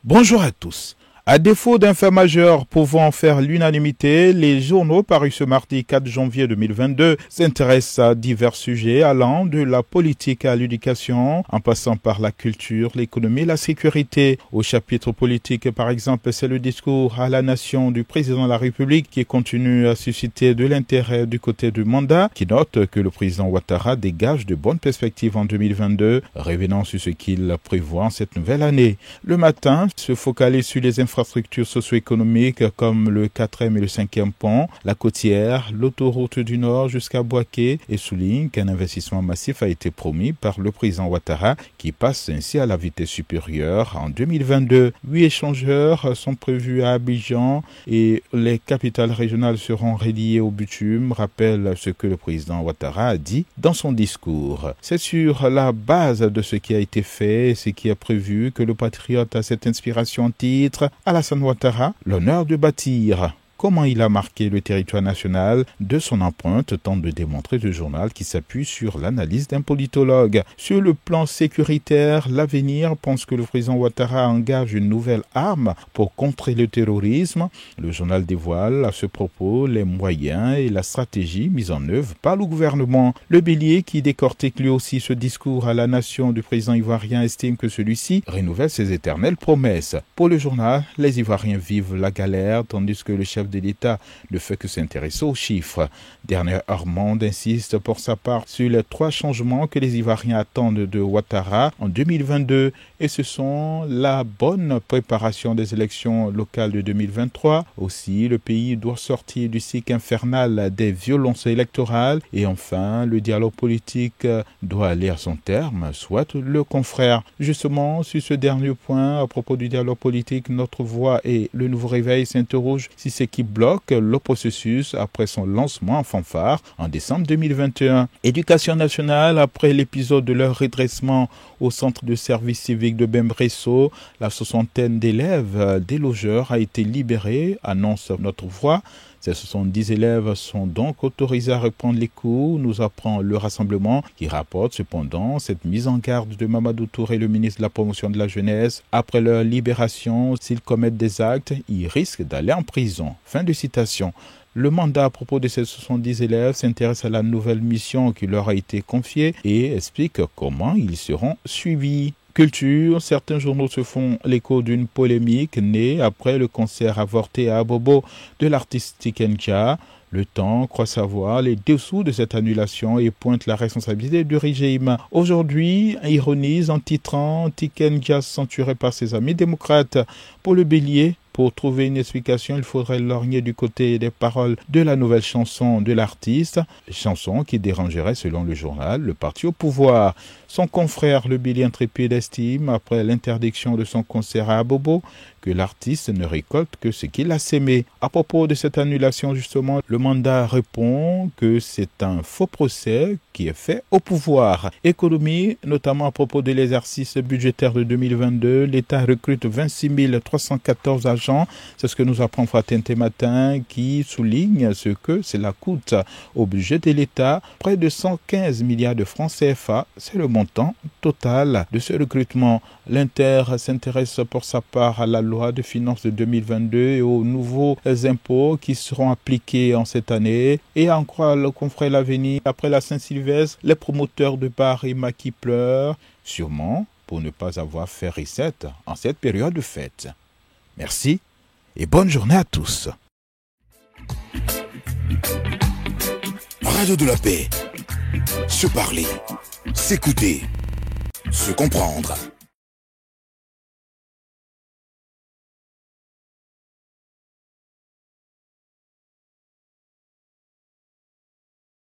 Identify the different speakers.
Speaker 1: Bonjour à tous. À défaut d'un fait majeur pouvant faire l'unanimité, les journaux parus ce mardi 4 janvier 2022 s'intéressent à divers sujets allant de la politique à l'éducation, en passant par la culture, l'économie et la sécurité. Au chapitre politique, par exemple, c'est le discours à la nation du président de la République qui continue à susciter de l'intérêt du côté du mandat, qui note que le président Ouattara dégage de bonnes perspectives en 2022, revenant sur ce qu'il prévoit en cette nouvelle année. Le matin se focalise sur les infrastructures socio-économiques comme le 4e et le 5e pont, la côtière, l'autoroute du Nord jusqu'à Bouaké et souligne qu'un investissement massif a été promis par le président Ouattara qui passe ainsi à la vitesse supérieure en 2022. 8 échangeurs sont prévus à Abidjan et les capitales régionales seront reliées au bitume, rappelle ce que le président Ouattara a dit dans son discours. C'est sur la base de ce qui a été fait et ce qui est prévu que le patriote a cette inspiration titre Alassane Ouattara, l'honneur de bâtir. Comment il a marqué le territoire national de son empreinte tente de démontrer le journal qui s'appuie sur l'analyse d'un politologue. Sur le plan sécuritaire, l'avenir pense que le président Ouattara engage une nouvelle arme pour contrer le terrorisme. Le journal dévoile à ce propos les moyens et la stratégie mise en œuvre par le gouvernement. Le Bélier, qui décortique lui aussi ce discours à la nation du président ivoirien, estime que celui-ci renouvelle ses éternelles promesses. Pour le journal, les Ivoiriens vivent la galère tandis que le chef de l'État ne fait que s'intéresser aux chiffres. Dernière Armand insiste pour sa part sur les 3 changements que les Ivoiriens attendent de Ouattara en 2022 et ce sont la bonne préparation des élections locales de 2023. Aussi, le pays doit sortir du cycle infernal des violences électorales et enfin, le dialogue politique doit aller à son terme, soit le confrère. Justement, sur ce dernier point, à propos du dialogue politique, Notre Voix et le Nouveau Réveil s'interrogent si c'est qui bloque le processus après son lancement en fanfare en décembre 2021. Éducation nationale, après l'épisode de leur redressement au centre de service civique de Bembresso, la 60aine d'élèves délogeurs a été libérée, annonce Notre Voix. Ces 70 élèves sont donc autorisés à reprendre les cours, nous apprend le rassemblement qui rapporte cependant cette mise en garde de Mamadou Touré, le ministre de la Promotion de la Jeunesse. Après leur libération, s'ils commettent des actes, ils risquent d'aller en prison. Fin de citation. Le mandat à propos de ces 70 élèves s'intéresse à la nouvelle mission qui leur a été confiée et explique comment ils seront suivis. Culture, certains journaux se font l'écho d'une polémique née après le concert avorté à Abobo de l'artiste Tiken Jah. Le Temps croit savoir les dessous de cette annulation et pointe la responsabilité du régime. Aujourd'hui, ironise en titrant Tiken Jah censuré par ses amis démocrates. Pour le Bélier, pour trouver une explication, il faudrait lorgner du côté des paroles de la nouvelle chanson de l'artiste, chanson qui dérangerait, selon le journal, le parti au pouvoir. Son confrère, le Bélier intrépide, estime, après l'interdiction de son concert à Abobo, que l'artiste ne récolte que ce qu'il a sémé. À propos de cette annulation, justement, le mandat répond que c'est un faux procès qui est fait au pouvoir. Économie, notamment à propos de l'exercice budgétaire de 2022, l'État recrute 26 314 agents. C'est ce que nous apprend Fraternité Matin, qui souligne ce que cela coûte au budget de l'État. Près de 115 milliards de francs CFA, c'est le montant total de ce recrutement. L'Inter s'intéresse pour sa part à la loi de finances de 2022 et aux nouveaux impôts qui seront appliqués en cette année. Et en croire le confrère L'Avenir, après la Saint-Sylvestre, les promoteurs de bars et maquis pleurent, sûrement pour ne pas avoir fait recette en cette période de fête. Merci et bonne journée à tous.
Speaker 2: Radio de la paix. Se parler, s'écouter, se comprendre.